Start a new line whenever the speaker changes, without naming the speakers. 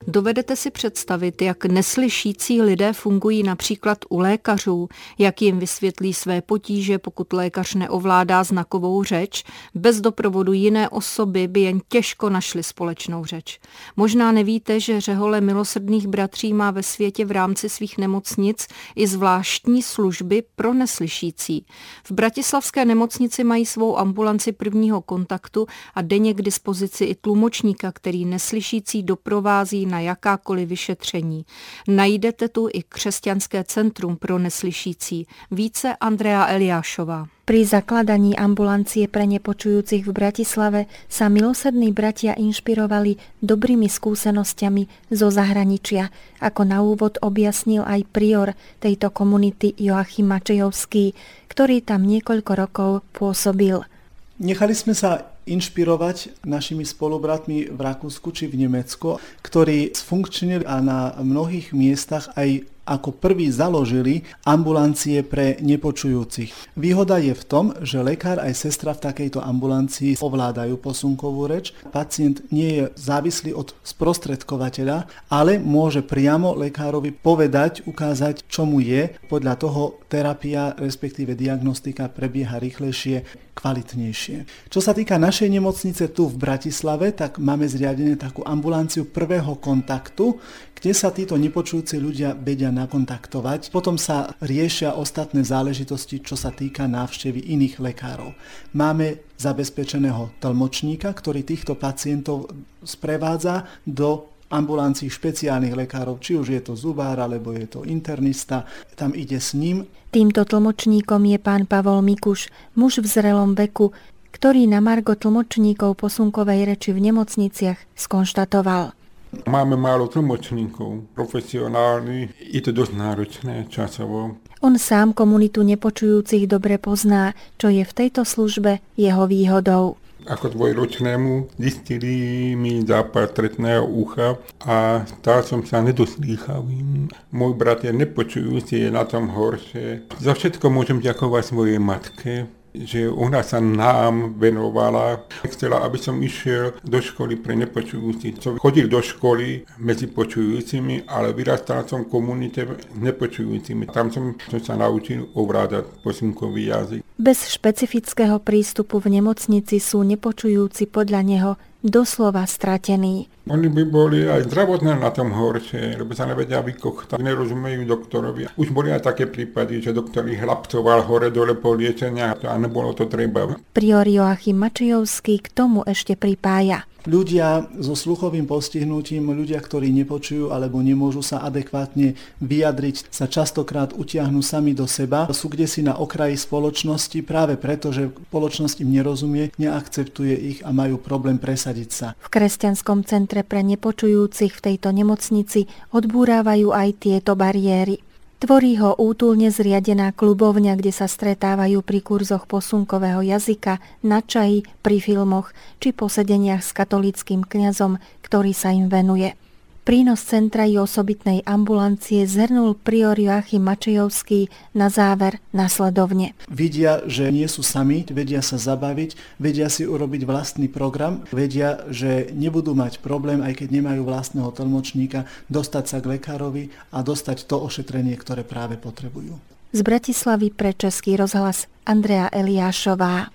Dovedete si představit, jak neslyšící lidé fungují například u lékařů, jak jim vysvětlí své potíže, pokud lékař neovládá znakovou řeč? Bez doprovodu jiné osoby by jen těžko našli společnou řeč. Možná nevíte, že řehole milosrdných bratří má ve světě v rámci svých nemocnic i zvláštní služby pro neslyšící. V bratislavské nemocnici mají svou ambulanci prvního kontaktu a denně k dispozici i tlumočníka, který neslyšící doprovází na jakákoliv vyšetření. Najdete tu i křesťanské centrum pro neslyšící. Více Andrea Eliášová.
Pri zakladaní ambulancie pre nepočujúcich v Bratislave sa milosrdní bratia inšpirovali dobrými skúsenosťami zo zahraničia, ako na úvod objasnil aj prior tejto komunity Joachim Mačejovský, ktorý tam niekoľko rokov pôsobil.
Nechali sme sa inšpirovať našimi spolubratmi v Rakúsku či v Nemecku, ktorí sfunkčnili a na mnohých miestach aj ako prví založili ambulancie pre nepočujúcich. Výhoda je v tom, že lekár aj sestra v takejto ambulancii ovládajú posunkovú reč. Pacient nie je závislý od sprostredkovateľa, ale môže priamo lekárovi povedať, ukázať, čo mu je. Podľa toho terapia, respektíve diagnostika prebieha rýchlejšie, kvalitnejšie. Čo sa týka našej nemocnice tu v Bratislave, tak máme zriadené takú ambulanciu prvého kontaktu, kde sa títo nepočujúci ľudia vedia nakontaktovať. Potom sa riešia ostatné záležitosti, čo sa týka návštevy iných lekárov. Máme zabezpečeného tlmočníka, ktorý týchto pacientov sprevádza do ambulancií špeciálnych lekárov, či už je to zubár, alebo je to internista, tam ide s ním.
Týmto tlmočníkom je pán Pavol Mikuš, muž v zrelom veku, ktorý na margo tlmočníkov posunkovej reči v nemocniciach skonštatoval.
Máme málo tlmočníkov, profesionálnych, je to dosť náročné časovo.
On sám komunitu nepočujúcich dobre pozná, čo je v tejto službe jeho výhodou.
Ako dvojročnému zistili mi zápal tretného ucha a stal som sa nedoslýchavým. Môj brat je nepočujúci, je na tom horšie. Za všetko môžem ďakovať svojej matke, že ona sa nám venovala. Chcela, aby som išiel do školy pre nepočujúcich. Som chodil do školy medzi počujúcimi, ale vyrastal som v komunite nepočujúcimi. Tam som sa naučil ovládať posunkový jazyk.
Bez špecifického prístupu v nemocnici sú nepočujúci podľa neho doslova stratení.
Oni by boli aj zdravotné na tom horšie, lebo sa nevedia vykochtať, nerozumejú doktorovi. Už boli aj také prípady, že doktor ich hlapcoval hore-dole po liečenia a nebolo to treba.
Prior Joachim Mačejovský k tomu ešte pripája.
Ľudia so sluchovým postihnutím, ľudia, ktorí nepočujú alebo nemôžu sa adekvátne vyjadriť, sa častokrát utiahnu sami do seba. Sú kdesi na okraji spoločnosti práve preto, že spoločnosť im nerozumie, neakceptuje ich a majú problém presadiť sa.
V kresťanskom centre pre nepočujúcich v tejto nemocnici odbúrávajú aj tieto bariéry. Tvorí ho útulne zriadená klubovňa, kde sa stretávajú pri kurzoch posunkového jazyka, na čaji, pri filmoch či posedeniach s katolíckym kňazom, ktorý sa im venuje. Prínos centra i osobitnej ambulancie zhrnul prior Joachim Mačejovský na záver nasledovne.
Vidia, že nie sú sami, vedia sa zabaviť, vedia si urobiť vlastný program, vedia, že nebudú mať problém, aj keď nemajú vlastného tlmočníka, dostať sa k lekárovi a dostať to ošetrenie, ktoré práve potrebujú.
Z Bratislavy pre Český rozhlas Andrea Eliášová.